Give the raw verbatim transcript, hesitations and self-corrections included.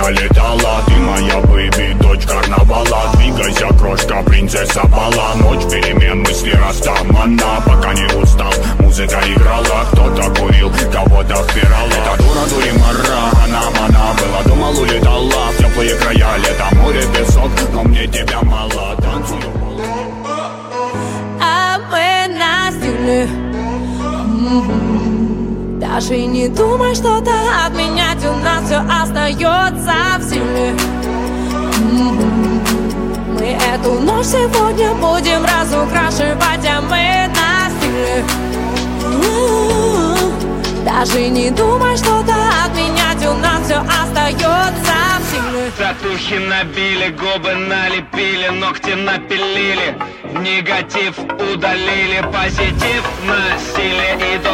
пролетала. Ты моя бэйби, дочь карнавала. Двигайся, крошка, принцесса бала. Ночь перемен, мысли растамана. Пока не устал, музыка играла. Кто-то курил, кого-то впирала. Эта дура дуримара, она мана была. Думал, улетала в теплые края. Лето, море, песок, но мне тебя мало. Танцую. А мы на стиле. Даже не думай что-то отменять, у нас все остается в силе. Мы эту ночь сегодня будем разукрашивать, а мы на стиле. Даже не думай что-то отменять, у нас все остается в силе. Татухи набили, губы налепили, ногти напилили, негатив удалили, позитив носили и